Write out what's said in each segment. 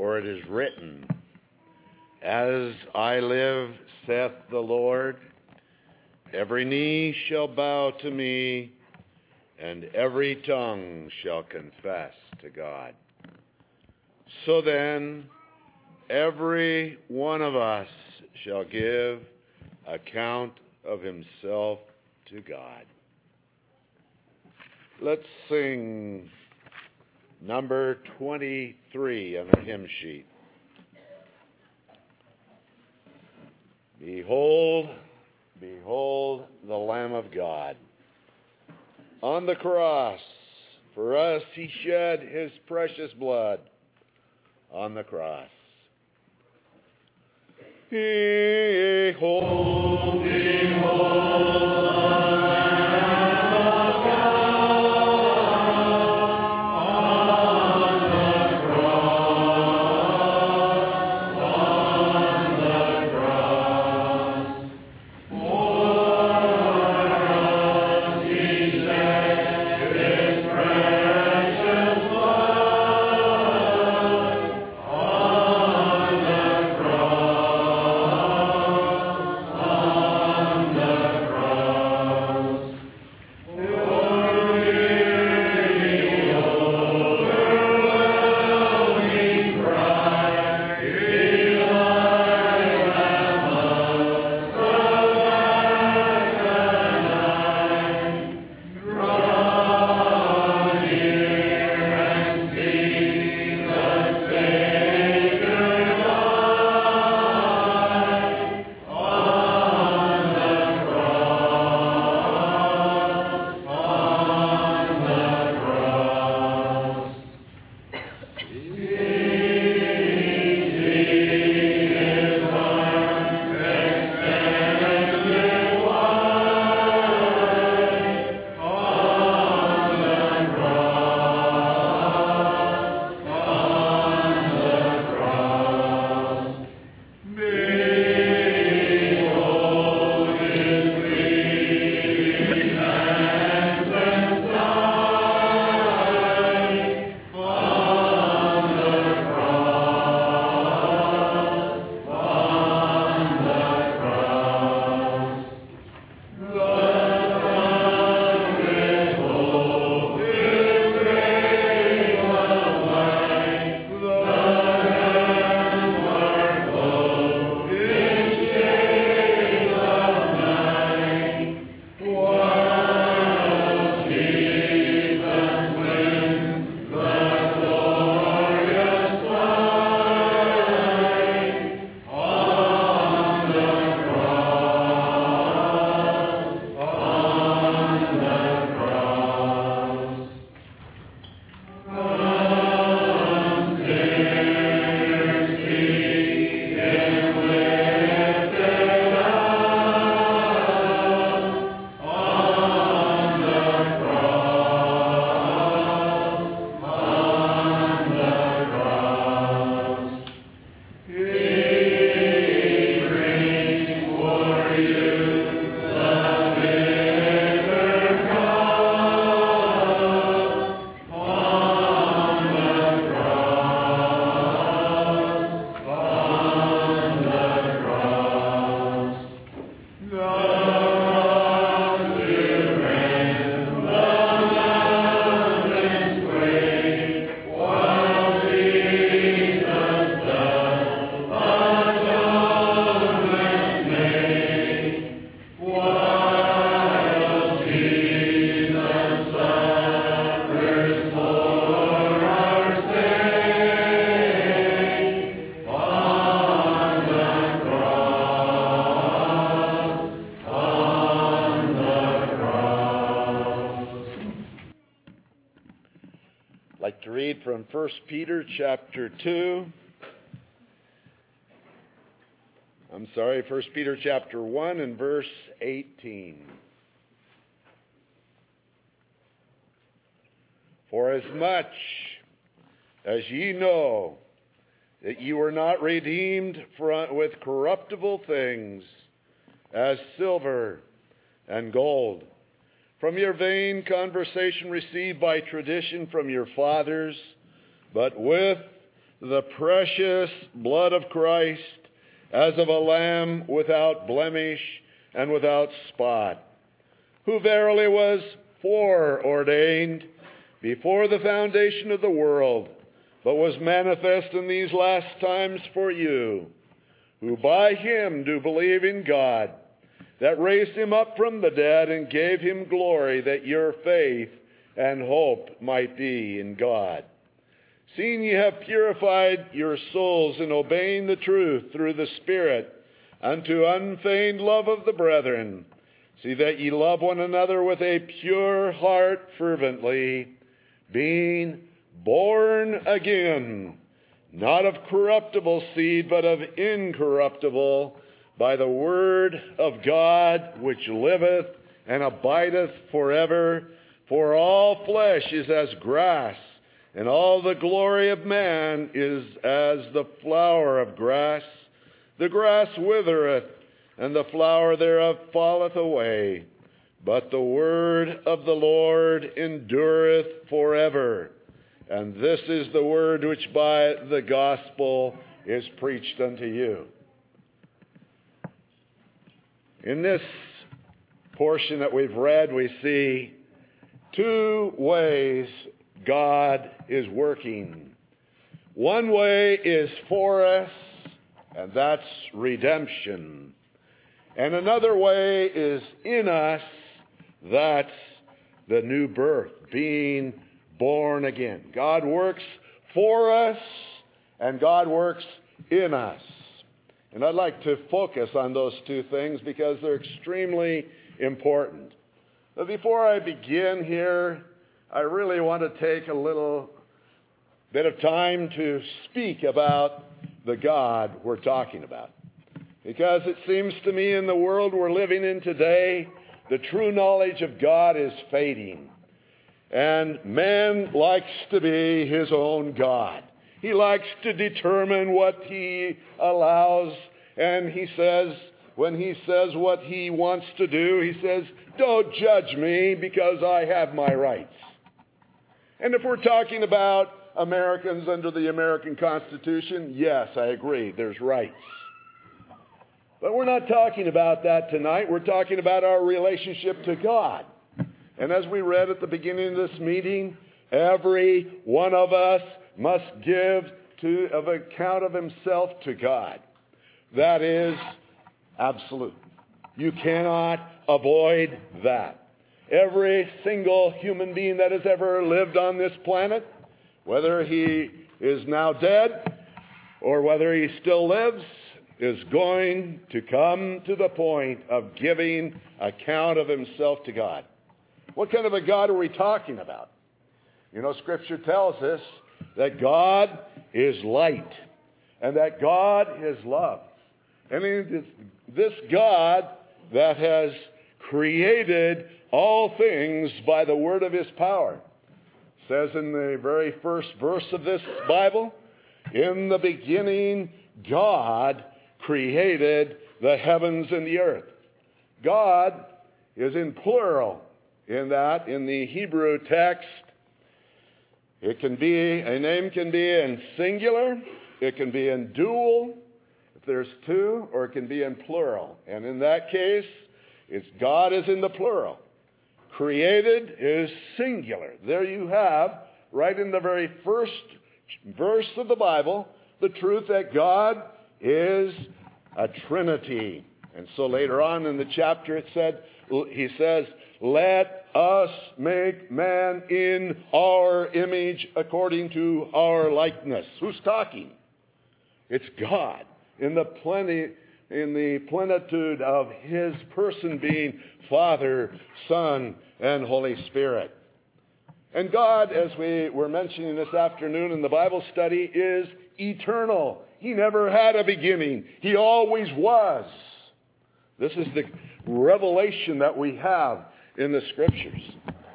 For it is written, As I live, saith the Lord, every knee shall bow to me, and every tongue shall confess to God. So then, every one of us shall give account of himself to God. Let's sing number 23 on the hymn sheet. Behold, behold the Lamb of God. On the cross, for us he shed his precious blood on the cross. Behold, behold the Lamb of God on the cross, on the cross. For us he shed his precious blood on the cross, on the cross. For the overwhelming cry, Eli lama sabachthani, draw near and see the Savior die on the cross, on the cross. See his arms extended wide on the cross, on the cross. Behold his bleeding hands and side on the cross, on the cross. Let us behold his rays of light, the heavenward glow in shades of night, while Jesus wins the glorious sight on the cross, on the cross. Come, sinners, see him lifted up on the cross, on the cross. He brings for you the bitter cup on the cross, on the cross. The cross will rend the mountains great, while Jesus does atonement make, while Jesus suffers for our sake on the cross, on the cross. I'd like to read from 1 Peter chapter 2. 1 Peter chapter 1 and verse 18. For as much as ye know that you were not redeemed with corruptible things, as silver and gold, from your vain conversation received by tradition from your fathers, but with the precious blood of Christ as of a lamb without blemish and without spot, who verily was foreordained before the foundation of the world, but was manifest in these last times for you, who by him do believe in God, that raised him up from the dead and gave him glory, that your faith and hope might be in God. Seeing ye have purified your souls in obeying the truth through the Spirit unto unfeigned love of the brethren, see that ye love one another with a pure heart fervently, being born again, not of corruptible seed, but of incorruptible, by the word of God, which liveth and abideth forever. For all flesh is as grass, and all the glory of man is as the flower of grass. The grass withereth, and the flower thereof falleth away. But the word of the Lord endureth forever. And this is the word which by the gospel is preached unto you. In this portion that we've read, we see two ways God is working. One way is for us, and that's redemption. And another way is in us, that's the new birth, being born again. God works for us, and God works in us. And I'd like to focus on those two things because they're extremely important. But before I begin here, I really want to take a little bit of time to speak about the God we're talking about. Because it seems to me in the world we're living in today, the true knowledge of God is fading. And man likes to be his own God. He likes to determine what he allows. And he says, when he says what he wants to do, he says, don't judge me because I have my rights. And if we're talking about Americans under the American Constitution, yes, I agree, there's rights. But we're not talking about that tonight. We're talking about our relationship to God. And as we read at the beginning of this meeting, every one of us must give of account of himself to God. That is absolute. You cannot avoid that. Every single human being that has ever lived on this planet, whether he is now dead or whether he still lives, is going to come to the point of giving account of himself to God. What kind of a God are we talking about? You know, Scripture tells us that God is light and that God is love. And it is this God that has created all things by the word of his power. It says in the very first verse of this Bible, in the beginning, God created the heavens and the earth. God is in plural in that. In the Hebrew text, it can be, a name can be in singular, it can be in dual, if there's two, or it can be in plural. And in that case, it's God is in the plural. Created is singular. There you have, right in the very first verse of the Bible, the truth that God is a Trinity. And so later on in the chapter he says, let us make man in our image according to our likeness. Who's talking? It's God in the plenitude of his person being Father, Son, and Holy Spirit. And God, as we were mentioning this afternoon in the Bible study, is eternal. He never had a beginning. He always was. This is the revelation that we have in the Scriptures.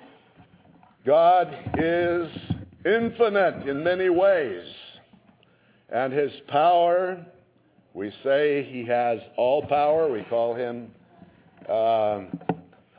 God is infinite in many ways. And his power, we say he has all power. We call him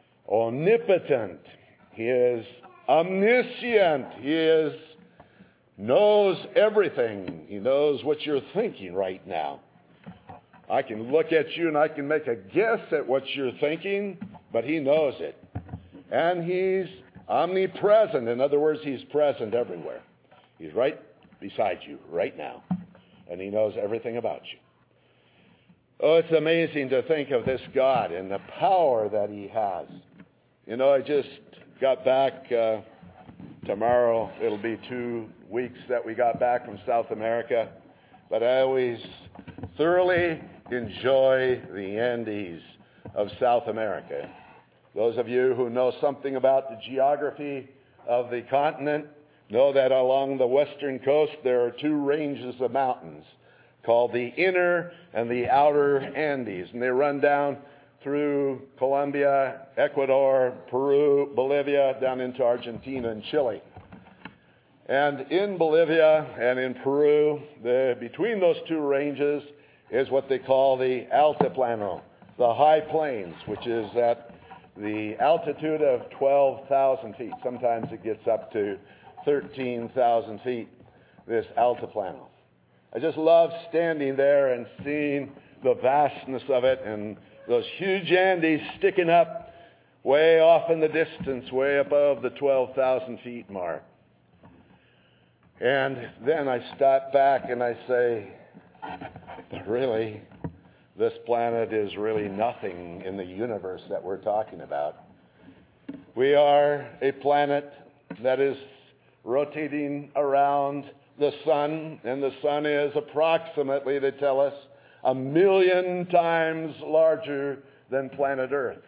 omnipotent. He is omniscient. He is knows everything. He knows what you're thinking right now. I can look at you and I can make a guess at what you're thinking, but he knows it. And he's omnipresent. In other words, he's present everywhere. He's right beside you right now. And he knows everything about you. Oh, it's amazing to think of this God and the power that he has. You know, I just got back tomorrow. It'll be 2 weeks that we got back from South America. But I always thoroughly enjoy the Andes of South America. Those of you who know something about the geography of the continent know that along the western coast there are 2 ranges of mountains called the inner and the outer Andes. And they run down through Colombia, Ecuador, Peru, Bolivia, down into Argentina and Chile. And in Bolivia and in Peru, between those 2 ranges is what they call the Altiplano, the high plains, which is at the altitude of 12,000 feet. Sometimes it gets up to 13,000 feet, this Altiplano. I just love standing there and seeing the vastness of it and those huge Andes sticking up way off in the distance, way above the 12,000 feet mark. And then I stop back and I say, but really, this planet is really nothing in the universe that we're talking about. We are a planet that is rotating around the sun, and the sun is approximately, they tell us, 1 million times larger than planet Earth.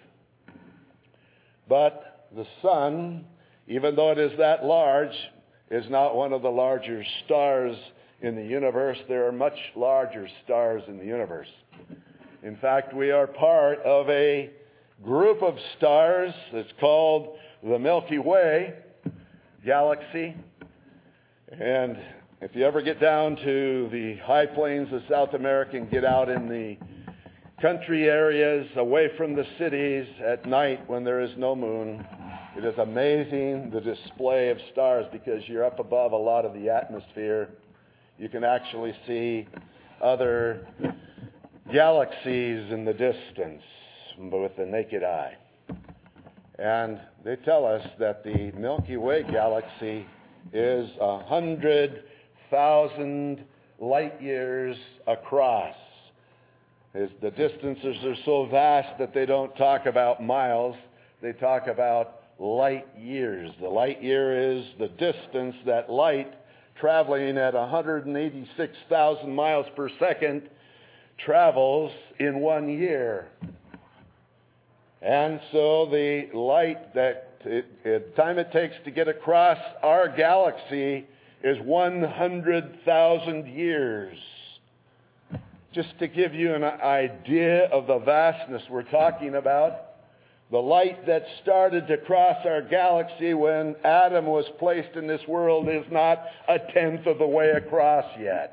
But the sun, even though it is that large, is not one of the larger stars in the universe. There are much larger stars in the universe. In fact, we are part of a group of stars that's called the Milky Way galaxy. And if you ever get down to the high plains of South America and get out in the country areas away from the cities at night when there is no moon, it is amazing the display of stars because you're up above a lot of the atmosphere. You can actually see other galaxies in the distance with the naked eye. And they tell us that the Milky Way galaxy is 100,000 light years across. The distances are so vast that they don't talk about miles. They talk about light years. The light year is the distance that light traveling at 186,000 miles per second travels in 1 year. And so the light the time it takes to get across our galaxy is 100,000 years. Just to give you an idea of the vastness we're talking about, the light that started to cross our galaxy when Adam was placed in this world is not 1/10 of the way across yet.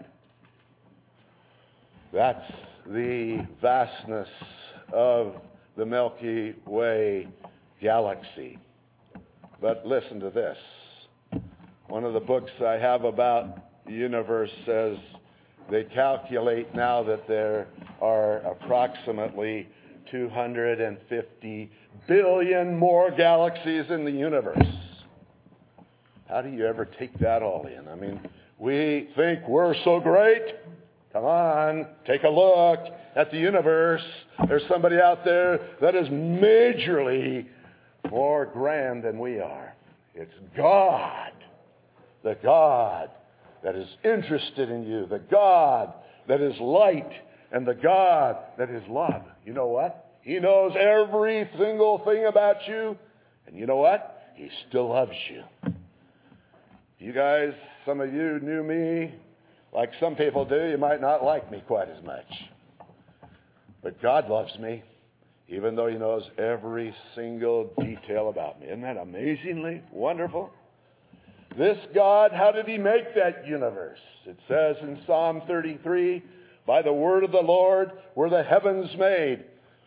That's the vastness of the Milky Way galaxy. But listen to this. One of the books I have about the universe says they calculate now that there are approximately 250 billion more galaxies in the universe. How do you ever take that all in? I mean, we think we're so great. Come on, take a look at the universe. There's somebody out there that is majorly more grand than we are. It's God. The God that is interested in you. The God that is light. And the God that is love. You know what? He knows every single thing about you. And you know what? He still loves you. You guys, some of you knew me like some people do. You might not like me quite as much. But God loves me, even though he knows every single detail about me. Isn't that amazingly wonderful? This God, how did he make that universe? It says in Psalm 33, by the word of the Lord were the heavens made.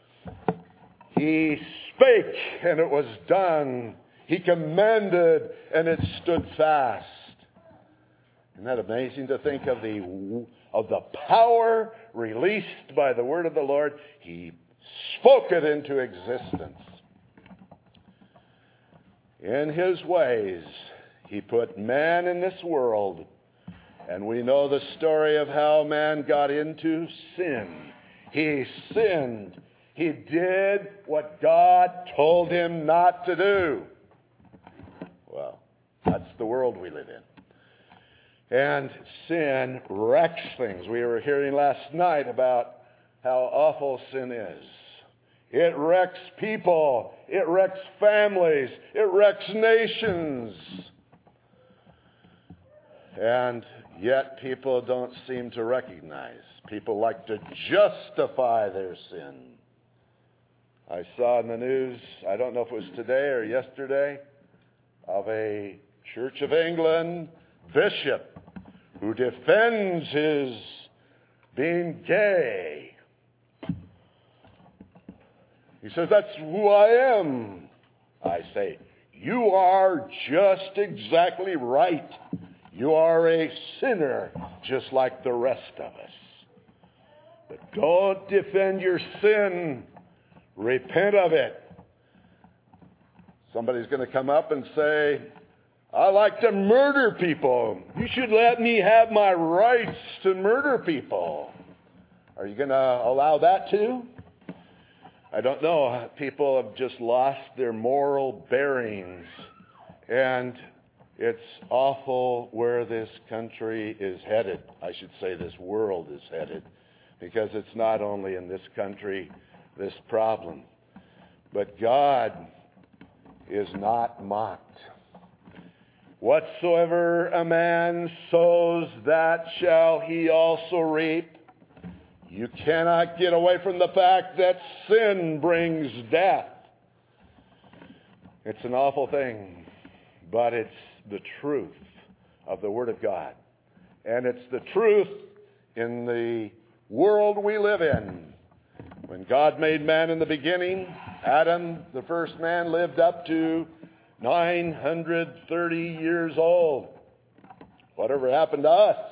He spake, and it was done. He commanded, and it stood fast. Isn't that amazing to think of the power released by the word of the Lord? He spoke it into existence. In his ways, he put man in this world. And we know the story of how man got into sin. He sinned. He did what God told him not to do. Well, that's the world we live in. And sin wrecks things. We were hearing last night about how awful sin is. It wrecks people. It wrecks families. It wrecks nations. And yet people don't seem to recognize. People like to justify their sin. I saw in the news, I don't know if it was today or yesterday, of a Church of England bishop who defends his being gay. He says, that's who I am. I say, you are just exactly right. You are a sinner just like the rest of us. But don't defend your sin. Repent of it. Somebody's going to come up and say, I like to murder people. You should let me have my rights to murder people. Are you going to allow that too? I don't know. People have just lost their moral bearings. And it's awful where this country is headed. I should say this world is headed. Because it's not only in this country, this problem. But God is not mocked. Whatsoever a man sows, that shall he also reap. You cannot get away from the fact that sin brings death. It's an awful thing, but it's the truth of the Word of God. And it's the truth in the world we live in. When God made man in the beginning, Adam, the first man, lived up to 930 years old. Whatever happened to us?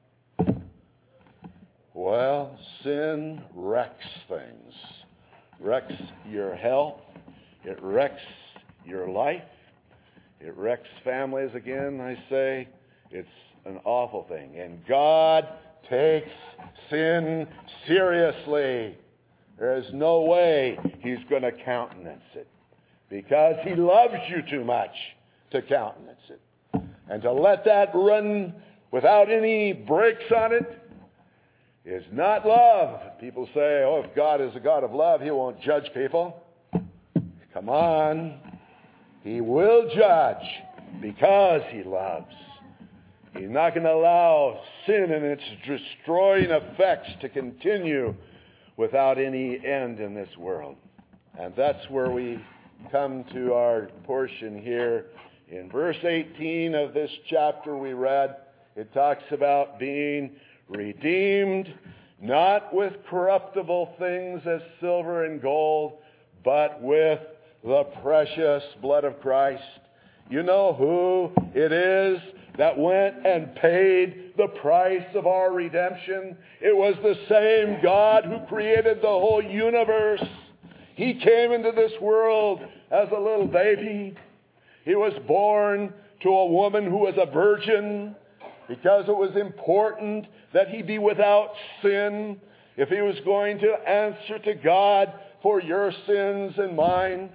Well, sin wrecks things. Wrecks your health. It wrecks your life. It wrecks families again, I say. It's an awful thing. And God takes sin seriously. There is no way he's going to countenance it. Because he loves you too much to countenance it. And to let that run without any brakes on it is not love. People say, oh, if God is a God of love, he won't judge people. Come on. He will judge because he loves. He's not going to allow sin and its destroying effects to continue without any end in this world. And that's where we come to our portion here. In verse 18 of this chapter we read, it talks about being redeemed, not with corruptible things as silver and gold, but with the precious blood of Christ. You know who it is that went and paid the price of our redemption? It was the same God who created the whole universe. He came into this world as a little baby. He was born to a woman who was a virgin because it was important that he be without sin if he was going to answer to God for your sins and mine.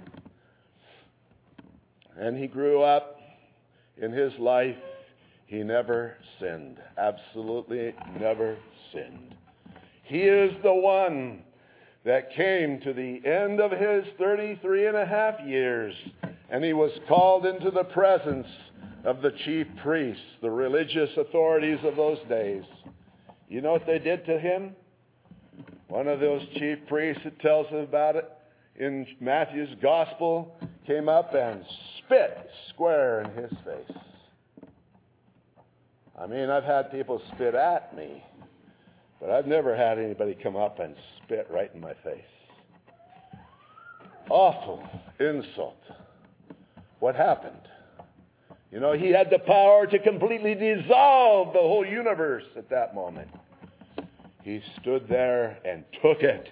And he grew up. In his life, he never sinned. Absolutely never sinned. He is the one that came to the end of his 33 and a half years, and he was called into the presence of the chief priests, the religious authorities of those days. You know what they did to him? One of those chief priests, it tells us about it in Matthew's gospel, came up and spit square in his face. I mean, I've had people spit at me, but I've never had anybody come up and spit right in my face. Awful insult. What happened? You know, he had the power to completely dissolve the whole universe at that moment. He stood there and took it.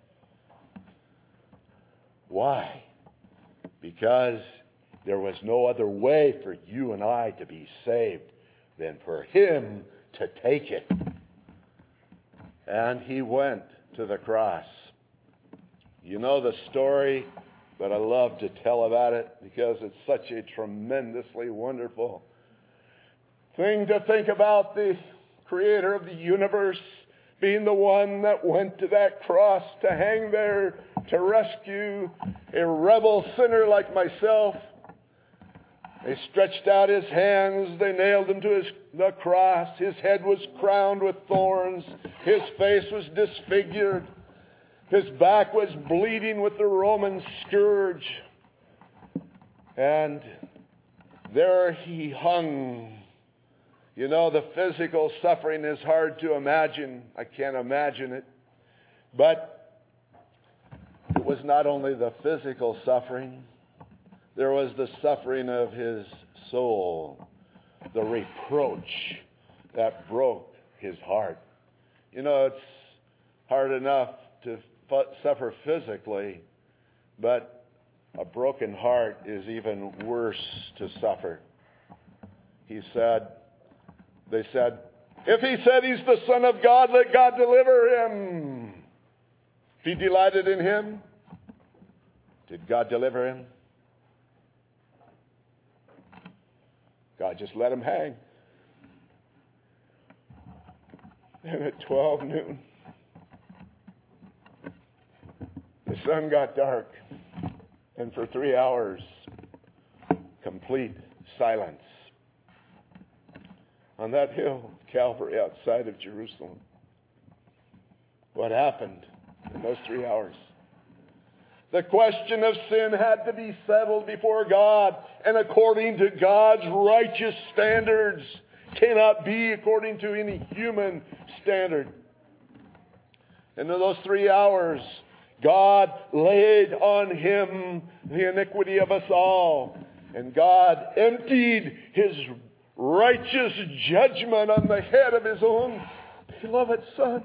Why? Because there was no other way for you and I to be saved than for him to take it. And he went to the cross. You know the story, but I love to tell about it because it's such a tremendously wonderful thing to think about. The creator of the universe being the one that went to that cross to hang there to rescue a rebel sinner like myself. They stretched out his hands. They nailed him to the cross. His head was crowned with thorns. His face was disfigured. His back was bleeding with the Roman scourge. And there he hung. You know, the physical suffering is hard to imagine. I can't imagine it. But it was not only the physical suffering. There was the suffering of his soul. The reproach that broke his heart. You know, it's hard enough to suffer physically, but a broken heart is even worse to suffer. They said, if he said he's the Son of God, let God deliver him. If he delighted in him, did God deliver him? God just let him hang. And at 12 noon, the sun got dark. And for 3 hours, complete silence. On that hill, Calvary, outside of Jerusalem. What happened in those 3 hours? The question of sin had to be settled before God. And according to God's righteous standards, cannot be according to any human standard. And in those 3 hours, God laid on him the iniquity of us all. And God emptied his righteous judgment on the head of his own beloved Son.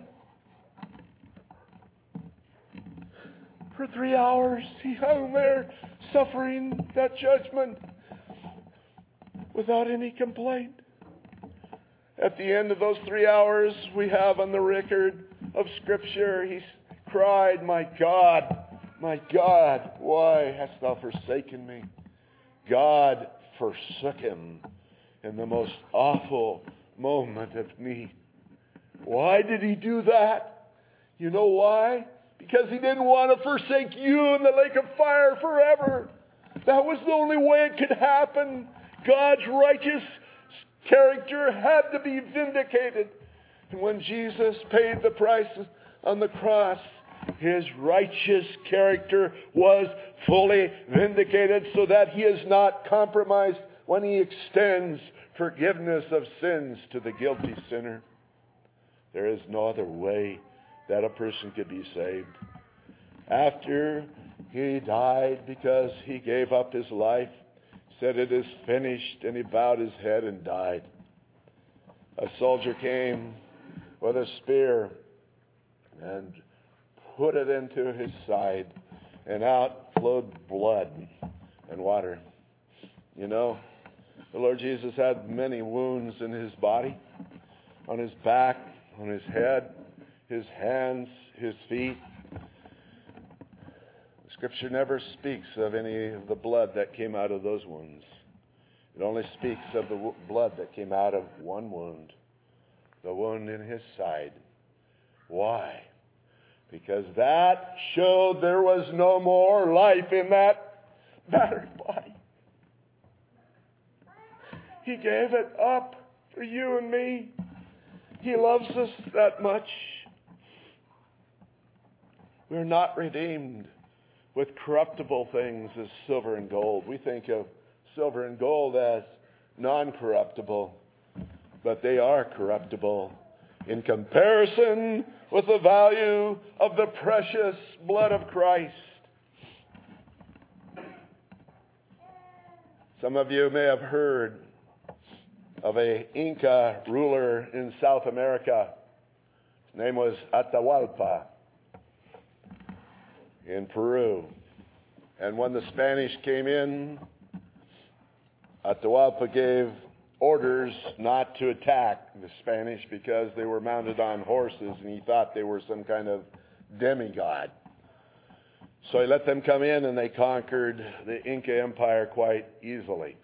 For 3 hours, he hung there suffering that judgment without any complaint. At the end of those 3 hours, we have on the record of Scripture, he cried, my God, why hast thou forsaken me? God forsook him in the most awful moment of need. Why did he do that? You know why? Because he didn't want to forsake you in the lake of fire forever. That was the only way it could happen. God's righteous character had to be vindicated. And when Jesus paid the price on the cross, his righteous character was fully vindicated so that he is not compromised when he extends forgiveness of sins to the guilty sinner. There is no other way that a person could be saved. After he died because he gave up his life, said it is finished, and he bowed his head and died. A soldier came with a spear and put it into his side, and out flowed blood and water. You know, the Lord Jesus had many wounds in his body, on his back, on his head, his hands, his feet. The Scripture never speaks of any of the blood that came out of those wounds. It only speaks of the blood that came out of one wound, the wound in his side. Why? Because that showed there was no more life in that battered body. He gave it up for you and me. He loves us that much. We're not redeemed with corruptible things as silver and gold. We think of silver and gold as non-corruptible, but they are corruptible in comparison with the value of the precious blood of Christ. Some of you may have heard of an Inca ruler in South America. His name was Atahualpa in Peru. And when the Spanish came in, Atahualpa gave orders not to attack the Spanish because they were mounted on horses and he thought they were some kind of demigod. So he let them come in and they conquered the Inca Empire quite easily.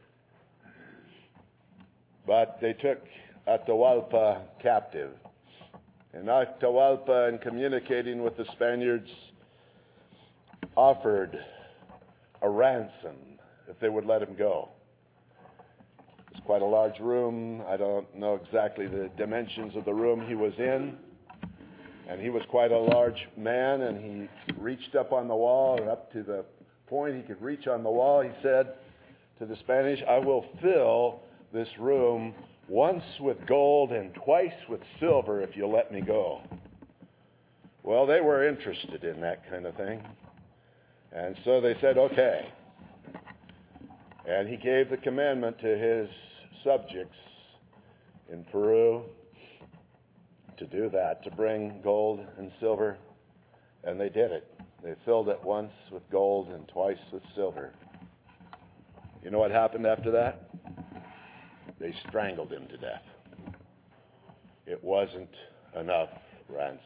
But they took Atahualpa captive. And Atahualpa, in communicating with the Spaniards, offered a ransom if they would let him go. It was quite a large room. I don't know exactly the dimensions of the room he was in. And he was quite a large man, and he reached up on the wall, and up to the point he could reach on the wall, he said to the Spanish, "I will fill this room once with gold and twice with silver if you'll let me go." Well, they were interested in that kind of thing. And so they said, okay. And he gave the commandment to his subjects in Peru to do that, to bring gold and silver. And they did it. They filled it once with gold and twice with silver. You know what happened after that? They strangled him to death. It wasn't enough ransom.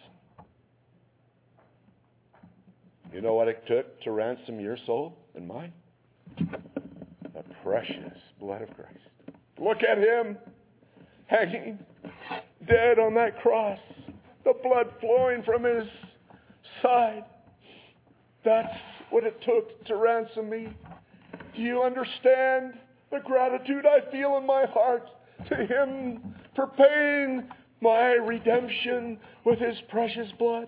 You know what it took to ransom your soul and mine? The precious blood of Christ. Look at him hanging dead on that cross. The blood flowing from his side. That's what it took to ransom me. Do you understand the gratitude I feel in my heart to him for paying my redemption with his precious blood?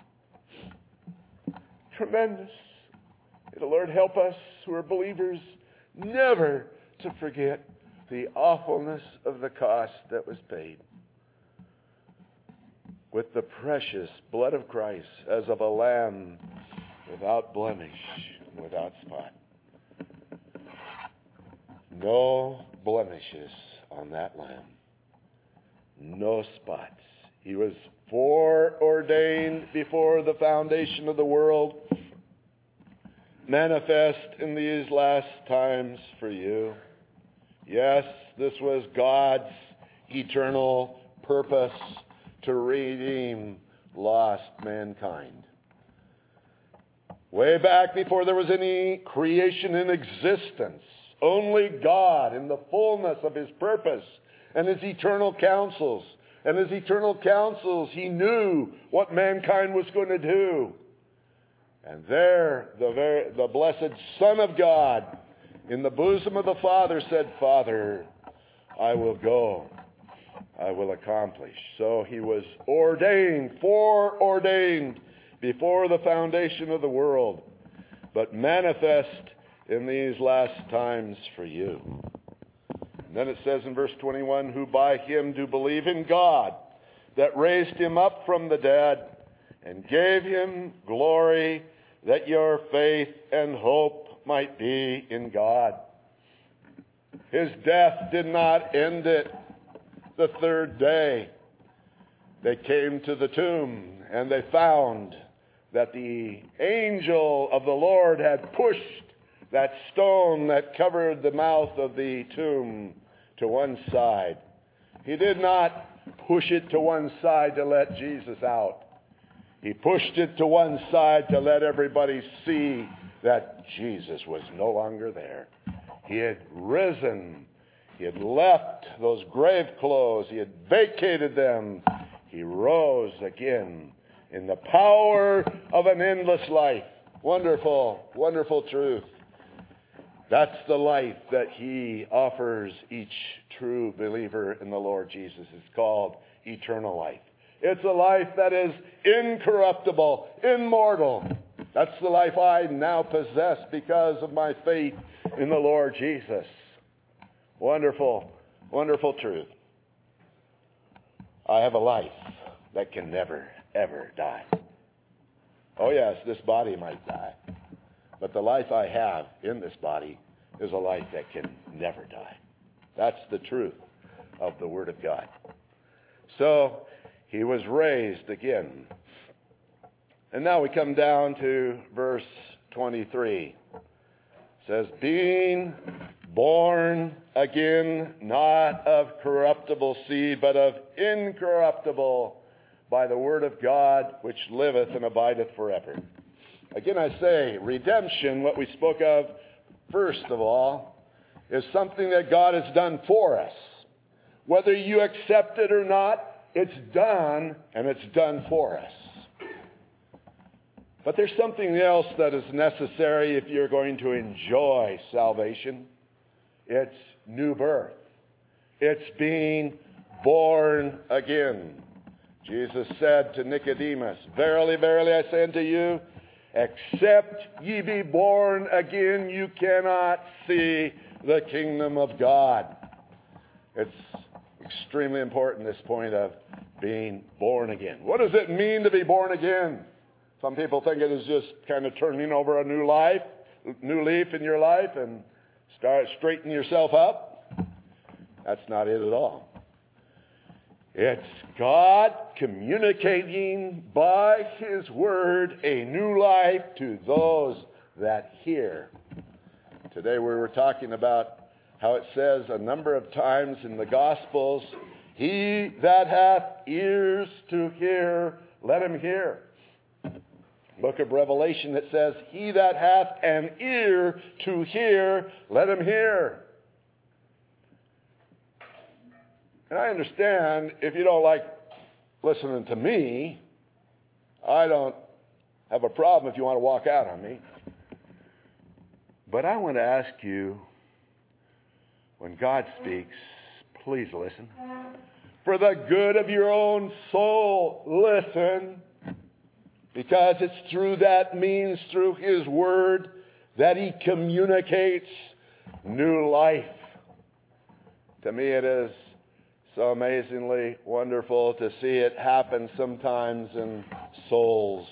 Tremendous. May the Lord help us who are believers never to forget the awfulness of the cost that was paid. With the precious blood of Christ as of a lamb without blemish, without spot. No blemishes on that lamb. No spots. He was foreordained before the foundation of the world, manifest in these last times for you. Yes, this was God's eternal purpose to redeem lost mankind. Way back before there was any creation in existence, only God in the fullness of his purpose and his eternal counsels. And his eternal counsels, he knew what mankind was going to do. And there, the blessed Son of God in the bosom of the Father said, "Father, I will go. I will accomplish." So he was foreordained before the foundation of the world, but manifest in these last times for you. And then it says in verse 21, "Who by him do believe in God, that raised him up from the dead, and gave him glory, that your faith and hope might be in God." His death did not end it the third day. They came to the tomb, and they found that the angel of the Lord had pushed that stone that covered the mouth of the tomb to one side. He did not push it to one side to let Jesus out. He pushed it to one side to let everybody see that Jesus was no longer there. He had risen. He had left those grave clothes. He had vacated them. He rose again in the power of an endless life. Wonderful, wonderful truth. That's the life that he offers each true believer in the Lord Jesus. It's called eternal life. It's a life that is incorruptible, immortal. That's the life I now possess because of my faith in the Lord Jesus. Wonderful, wonderful truth. I have a life that can never, ever die. Oh yes, this body might die. But the life I have in this body is a life that can never die. That's the truth of the Word of God. So he was raised again. And now we come down to verse 23. It says, being born again, not of corruptible seed, but of incorruptible, by the word of God, which liveth and abideth forever. Again, I say, redemption, what we spoke of first of all, is something that God has done for us. Whether you accept it or not, it's done, and it's done for us. But there's something else that is necessary if you're going to enjoy salvation. It's new birth. It's being born again. Jesus said to Nicodemus, verily, verily, I say unto you, except ye be born again, you cannot see the kingdom of God. It's extremely important, this point of being born again. What does it mean to be born again? Some people think it is just kind of turning over a new leaf in your life and start straightening yourself up. That's not it at all. It's God communicating by His Word a new life to those that hear. Today we were talking about how it says a number of times in the Gospels, he that hath ears to hear, let him hear. Book of Revelation, it says, he that hath an ear to hear, let him hear. And I understand if you don't like listening to me, I don't have a problem if you want to walk out on me. But I want to ask you, when God speaks, please listen. For the good of your own soul, listen. Because it's through that means, through His Word, that He communicates new life. To me it is so amazingly wonderful to see it happen sometimes in souls.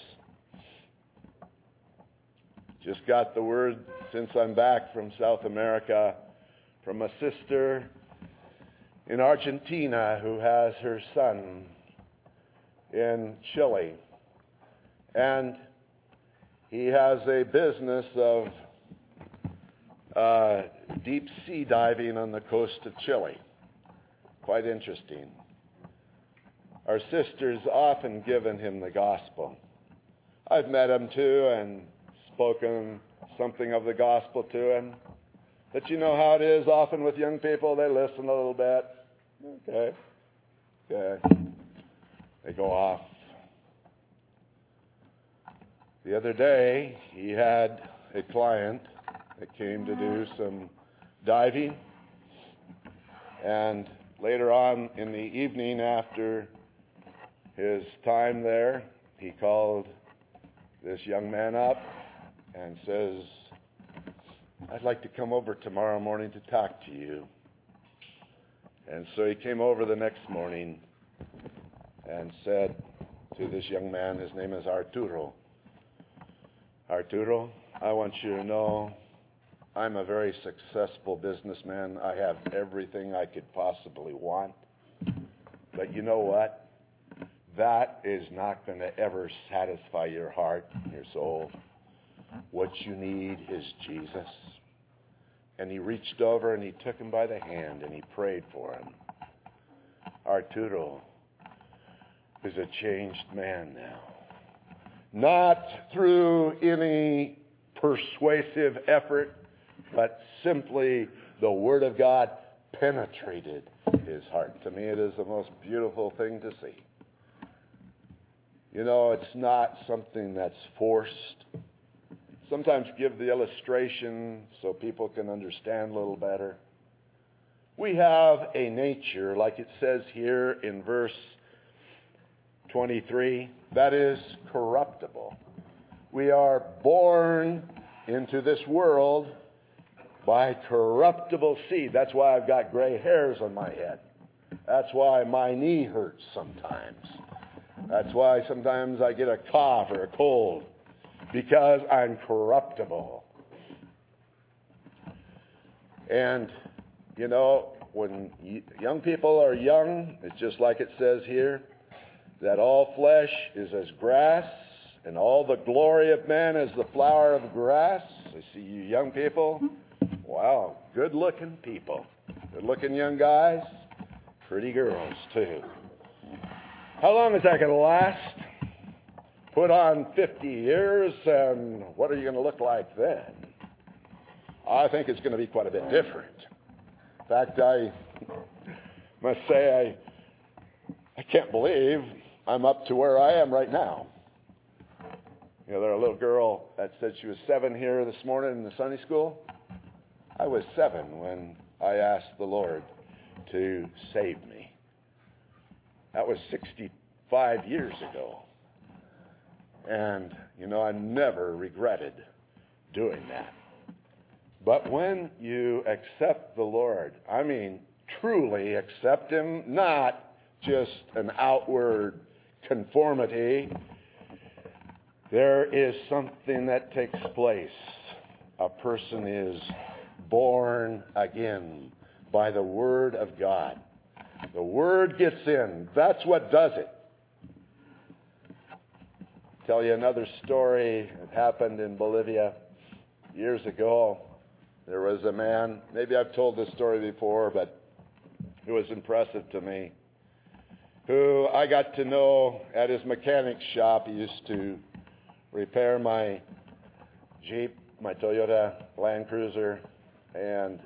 Just got the word since I'm back from South America from a sister in Argentina who has her son in Chile. And he has a business of deep sea diving on the coast of Chile. Quite interesting. Our sister's often given him the gospel. I've met him too and spoken something of the gospel to him. But you know how it is often with young people, they listen a little bit. Okay. They go off. The other day, he had a client that came to do some diving. And later on in the evening after his time there, he called this young man up and says, I'd like to come over tomorrow morning to talk to you. And so he came over the next morning and said to this young man, his name is Arturo, Arturo, I want you to know I'm a very successful businessman. I have everything I could possibly want. But you know what? That is not going to ever satisfy your heart, your soul. What you need is Jesus. And he reached over and he took him by the hand and he prayed for him. Arturo is a changed man now. Not through any persuasive effort, but simply the Word of God penetrated his heart. To me, it is the most beautiful thing to see. You know, it's not something that's forced. Sometimes give the illustration so people can understand a little better. We have a nature, like it says here in verse 23, that is corruptible. We are born into this world by corruptible seed. That's why I've got gray hairs on my head. That's why my knee hurts sometimes. That's why sometimes I get a cough or a cold. Because I'm corruptible. And, when young people are young, it's just like it says here, that all flesh is as grass, and all the glory of man as the flower of grass. I see you young people. Wow, good-looking people. Good-looking young guys. Pretty girls, too. How long is that going to last? Put on 50 years, and what are you going to look like then? I think it's going to be quite a bit different. In fact, I must say I can't believe I'm up to where I am right now. There's a little girl that said she was 7 here this morning in the Sunday school. I was 7 when I asked the Lord to save me. That was 65 years ago. And, I never regretted doing that. But when you accept the Lord, I mean truly accept Him, not just an outward conformity, there is something that takes place. A person is born again by the Word of God. The Word gets in. That's what does it. Tell you another story that happened in Bolivia years ago. There was a man, maybe I've told this story before, but it was impressive to me, who I got to know at his mechanic shop. He used to repair my Jeep, my Toyota Land Cruiser. And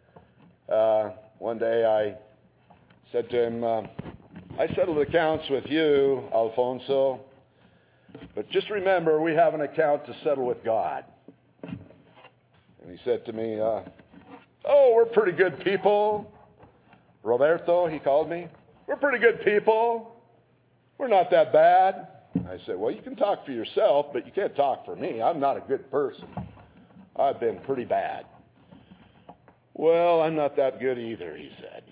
one day I said to him, I settled accounts with you, Alfonso, but just remember we have an account to settle with God. And he said to me, we're pretty good people. Roberto, he called me. We're pretty good people. We're not that bad. I said, well, you can talk for yourself, but you can't talk for me. I'm not a good person. I've been pretty bad. Well, I'm not that good either, he said.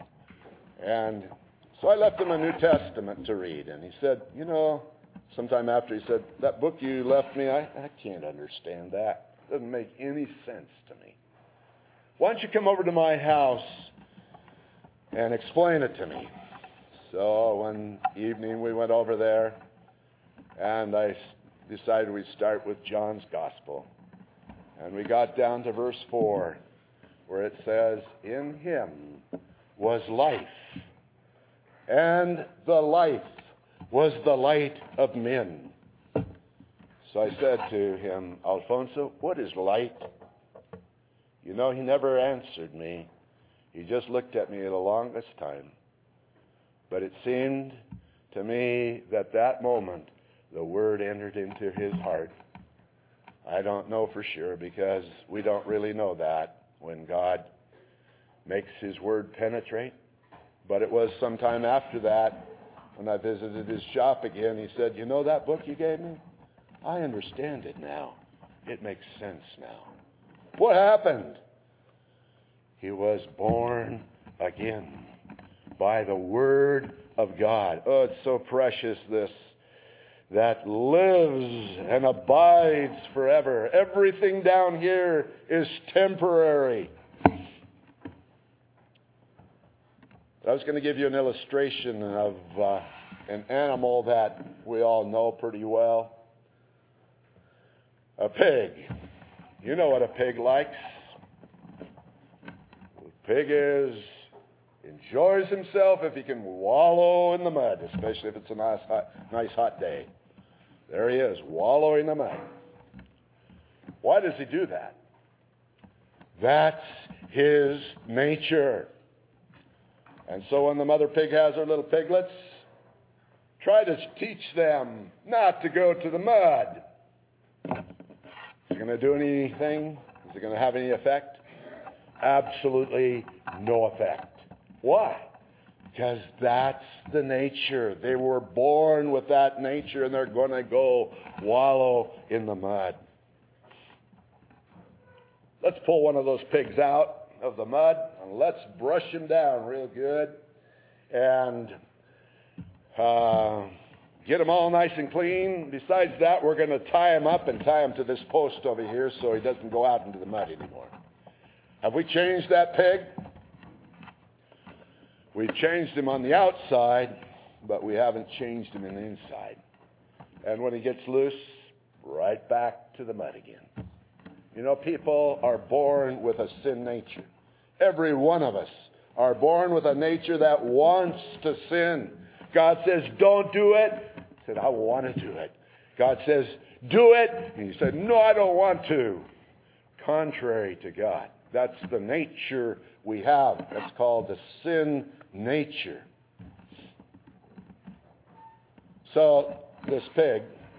And so I left him a New Testament to read. And he said, sometime after, he said, that book you left me, I can't understand that. It doesn't make any sense to me. Why don't you come over to my house and explain it to me? So one evening we went over there, and I decided we'd start with John's Gospel. And we got down to verse 4, where it says, in Him was life, and the life was the light of men. So I said to him, Alfonso, what is light? He never answered me. He just looked at me the longest time. But it seemed to me that moment, the Word entered into his heart. I don't know for sure, because we don't really know that when God makes His Word penetrate. But it was sometime after that, when I visited his shop again, he said, that book you gave me? I understand it now. It makes sense now. What happened? He was born again by the Word of God. Oh, it's so precious, this, that lives and abides forever. Everything down here is temporary. I was going to give you an illustration of an animal that we all know pretty well. A pig. You know what a pig likes. A pig enjoys himself if he can wallow in the mud, especially if it's a nice hot day. There he is, wallowing in the mud. Why does he do that? That's his nature. And so when the mother pig has her little piglets, try to teach them not to go to the mud. Is it going to do anything? Is it going to have any effect? Absolutely no effect. Why? Because that's the nature. They were born with that nature, and they're going to go wallow in the mud. Let's pull one of those pigs out of the mud, and let's brush him down real good, and get him all nice and clean. Besides that, we're going to tie him up and tie him to this post over here so he doesn't go out into the mud anymore. Have we changed that pig? We've changed him on the outside, but we haven't changed him in the inside. And when he gets loose, right back to the mud again. You know, people are born with a sin nature. Every one of us are born with a nature that wants to sin. God says, don't do it. I said, I want to do it. God says, do it. And he said, no, I don't want to. Contrary to God. That's the nature we have. That's called the sin nature. So this pig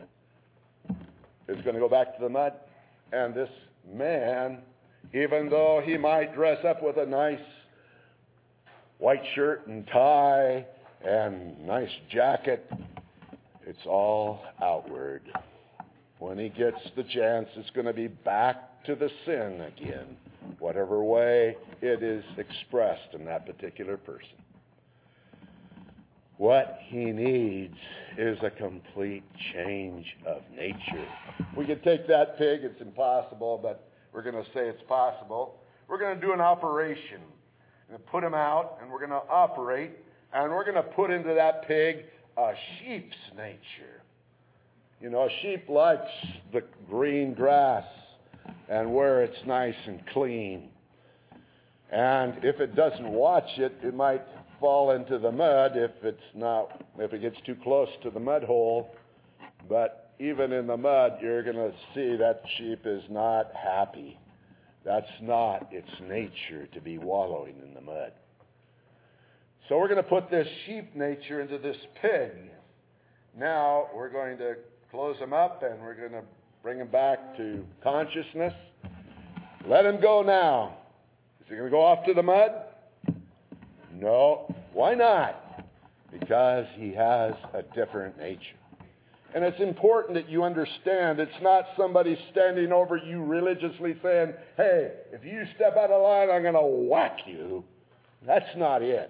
is going to go back to the mud. And this man, even though he might dress up with a nice white shirt and tie and nice jacket, it's all outward. When he gets the chance, it's going to be back to the sin again, whatever way it is expressed in that particular person. What he needs is a complete change of nature. We could take that pig, it's impossible, but we're going to say it's possible. We're going to do an operation. We're going to put him out, and we're going to operate, and we're going to put into that pig a sheep's nature. You know, a sheep likes the green grass and where it's nice and clean. And if it doesn't watch it, it might fall into the mud if it gets too close to the mud hole. But even in the mud, you're going to see that sheep is not happy. That's not its nature to be wallowing in the mud. So we're going to put this sheep nature into this pig. Now we're going to close him up and we're going to bring him back to consciousness. Let him go now. Is he going to go off to the mud? No. Why not? Because he has a different nature. And it's important that you understand it's not somebody standing over you religiously saying, hey, if you step out of line, I'm going to whack you. That's not it.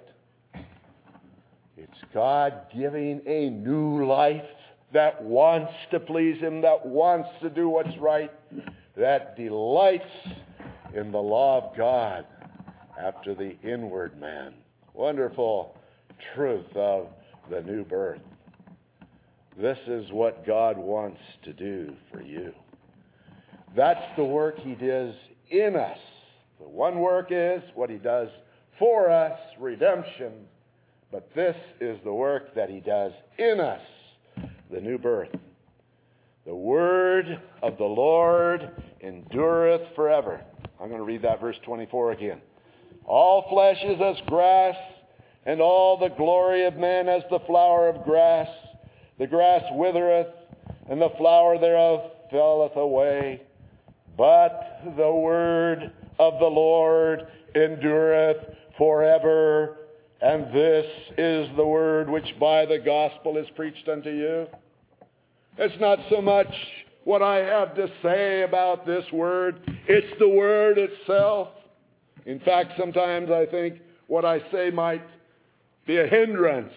It's God giving a new life that wants to please him, that wants to do what's right, that delights in the law of God after the inward man. Wonderful truth of the new birth. This is what God wants to do for you. That's the work he does in us. The one work is what he does for us, redemption. But this is the work that he does in us, the new birth. The word of the Lord endureth forever. I'm going to read that verse 24 again. All flesh is as grass, and all the glory of man as the flower of grass. The grass withereth, and the flower thereof falleth away. But the word of the Lord endureth forever. And this is the word which by the gospel is preached unto you. It's not so much what I have to say about this word. It's the word itself. In fact, sometimes I think what I say might be a hindrance.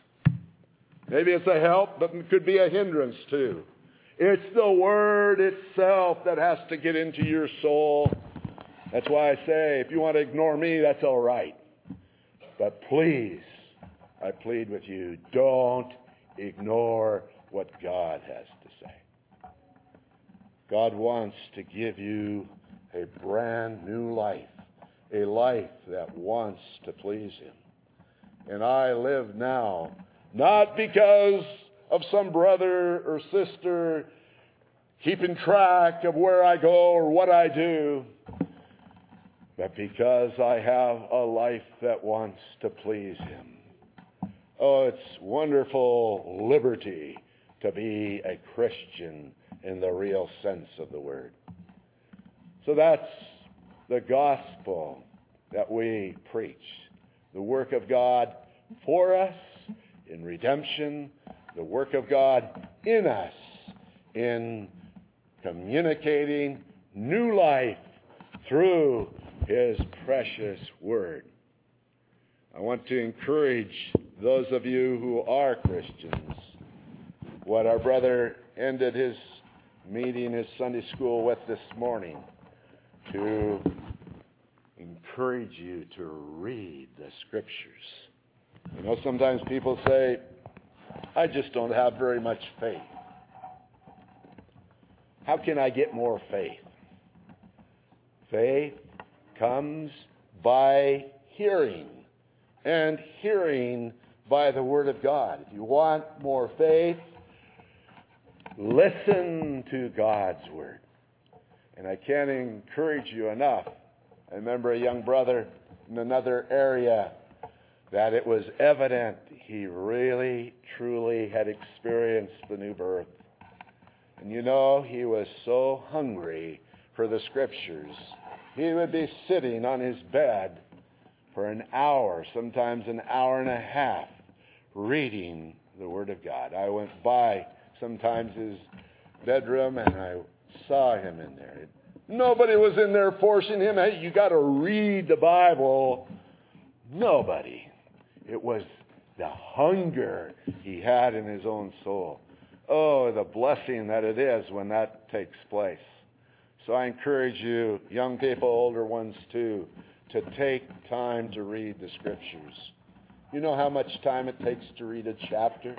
Maybe it's a help, but it could be a hindrance too. It's the word itself that has to get into your soul. That's why I say, if you want to ignore me, that's all right. But please, I plead with you, don't ignore what God has to say. God wants to give you a brand new life, a life that wants to please him. And I live now, not because of some brother or sister keeping track of where I go or what I do, but because I have a life that wants to please him. Oh, it's wonderful liberty to be a Christian in the real sense of the word. So that's the gospel that we preach. The work of God for us in redemption, the work of God in us in communicating new life through his precious word. I want to encourage those of you who are Christians, what our brother ended his meeting, his Sunday school with this morning, to encourage you to read the Scriptures. You know, sometimes people say, I just don't have very much faith. How can I get more faith? Faith comes by hearing, and hearing by the Word of God. If you want more faith, listen to God's Word. And I can't encourage you enough. I remember a young brother in another area that it was evident he really, truly had experienced the new birth. And you know, he was so hungry for the Scriptures. He would be sitting on his bed for an hour, sometimes an hour and a half, reading the Word of God. I went by sometimes his bedroom and I saw him in there. Nobody was in there forcing him, hey, you got to read the Bible. Nobody. It was the hunger he had in his own soul. Oh, the blessing that it is when that takes place. So I encourage you, young people, older ones too, to take time to read the Scriptures. You know how much time it takes to read a chapter?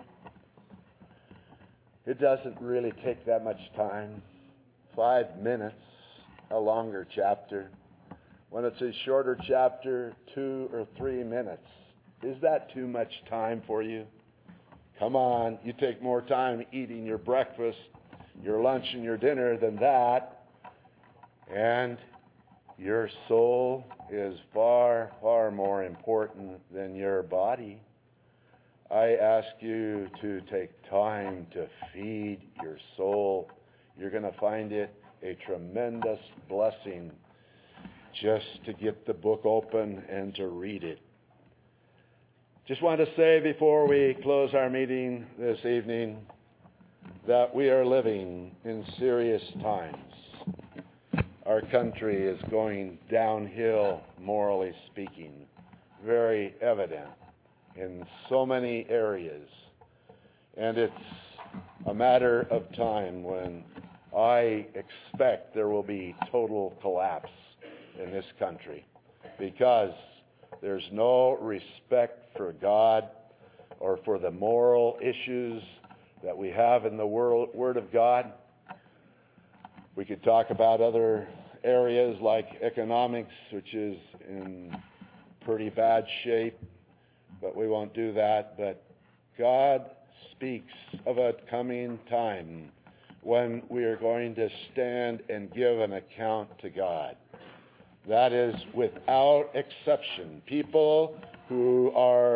It doesn't really take that much time. 5 minutes, a longer chapter. When it's a shorter chapter, 2 or 3 minutes. Is that too much time for you? Come on, you take more time eating your breakfast, your lunch, and your dinner than that. And your soul is far, far more important than your body. I ask you to take time to feed your soul. You're going to find it a tremendous blessing just to get the book open and to read it. Just want to say before we close our meeting this evening that we are living in serious times. Our country is going downhill, morally speaking, very evident in so many areas. And it's a matter of time when I expect there will be total collapse in this country because there's no respect for God or for the moral issues that we have in the Word of God. We could talk about other areas like economics, which is in pretty bad shape, but we won't do that. But God speaks of a coming time when we are going to stand and give an account to God. That is without exception. People who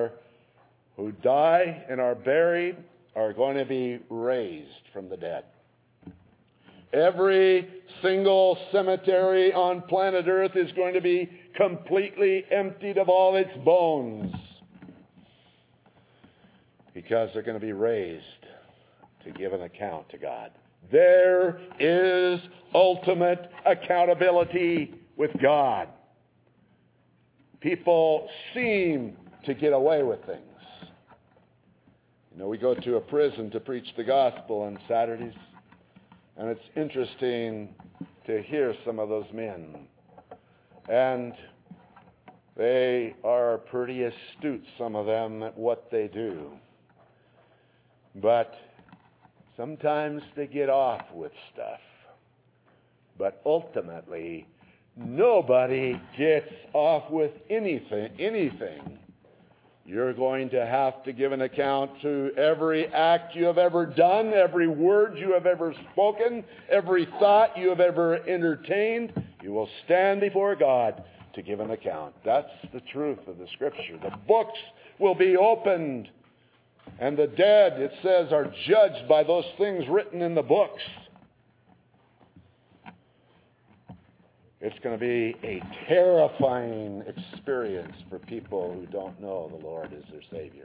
die and are buried are going to be raised from the dead. Every single cemetery on planet Earth is going to be completely emptied of all its bones because they're going to be raised to give an account to God. There is ultimate accountability with God. People seem to get away with things. You know, we go to a prison to preach the gospel on Saturdays, and it's interesting to hear some of those men. And they are pretty astute, some of them, at what they do. But sometimes they get off with stuff. But ultimately, nobody gets off with anything. You're going to have to give an account to every act you have ever done, every word you have ever spoken, every thought you have ever entertained. You will stand before God to give an account. That's the truth of the Scripture. The books will be opened, and the dead, it says, are judged by those things written in the books. It's going to be a terrifying experience for people who don't know the Lord as their Savior.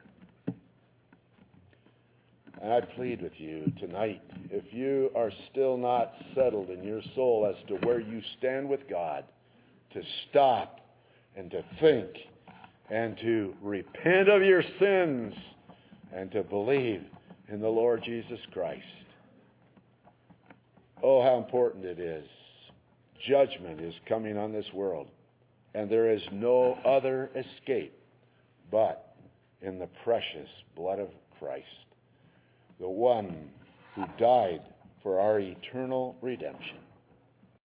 And I plead with you tonight, if you are still not settled in your soul as to where you stand with God, to stop and to think and to repent of your sins and to believe in the Lord Jesus Christ. Oh, how important it is. Judgment is coming on this world. and there is no other escape but in the precious blood of Christ, the one who died for our eternal redemption.